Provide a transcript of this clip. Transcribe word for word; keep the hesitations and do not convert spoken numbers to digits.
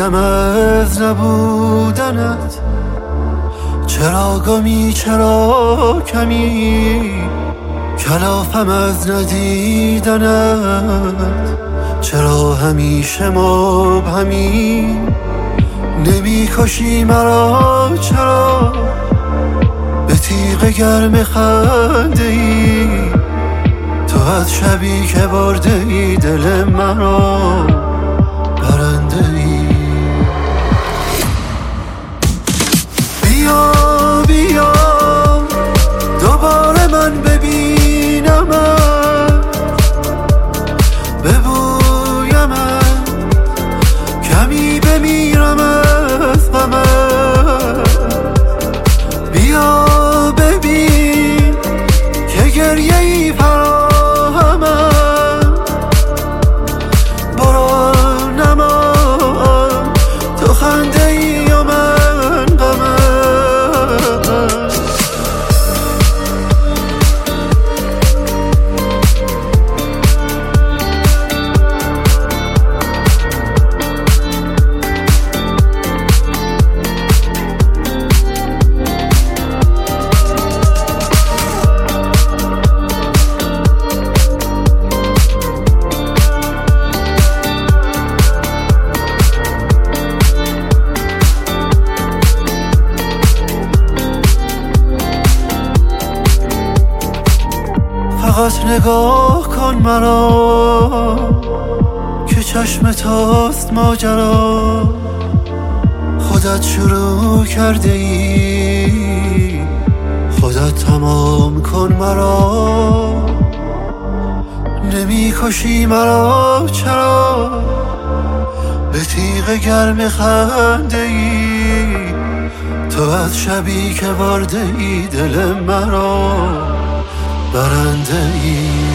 بگویم از نبودنت چرا گمی چرا کمی، کلافم از ندیدنت چرا همیشه مبهمی. نمی کشی مرا چرا به تیغ گرم خنده ای، تو از شبی که برده ای دل مرا برنده ای. بیا بیا دوباره من ببینمت، ببویمت کمی بمیرم از غمت. بیا ببین که گریه ای فراهمم، برو نما تو خنده ای و من غمم. فقط نگاه کن مرا که چشم توست ماجرا، خودت شروع کرده ای خودت تمام کن مرا. نمی کشی مرا چرا به تیغ گرم خنده ای، تو از شبی که برده ای دل مرا برنده ای.